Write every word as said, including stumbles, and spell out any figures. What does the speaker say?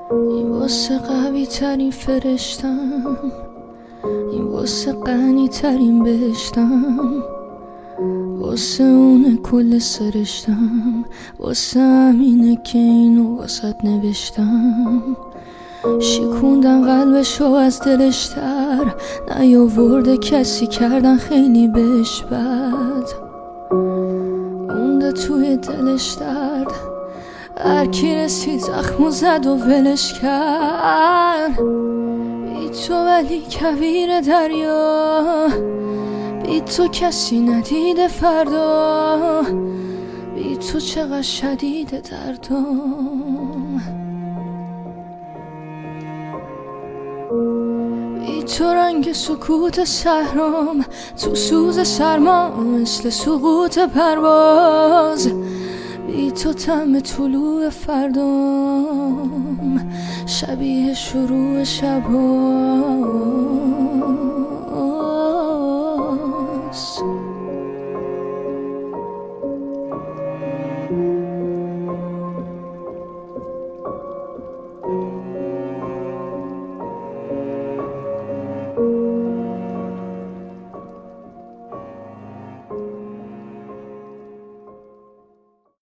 این واسه قوی ترین فرشتم، این واسه غنی ترین بهشتم، واسه اونه کل سرشتم، واسه همینه که اینو واسط نوشتم. شکوندن قلبشو از دلش تر، نیاورده کسی کردن خیلی بهش بد، مونده توی دلش درد، هرکی رسید زخمو زد و ولش کرد. بی تو ولی کویر دریا، بی تو کسی ندیده فردا، بی تو چقدر شدیده دردم. بی تو رنگ سکوت صحرام، تو سوز سرما مثل سقوط پرواز، بی تو طعم طلوع فردام شبیه شروع شباست.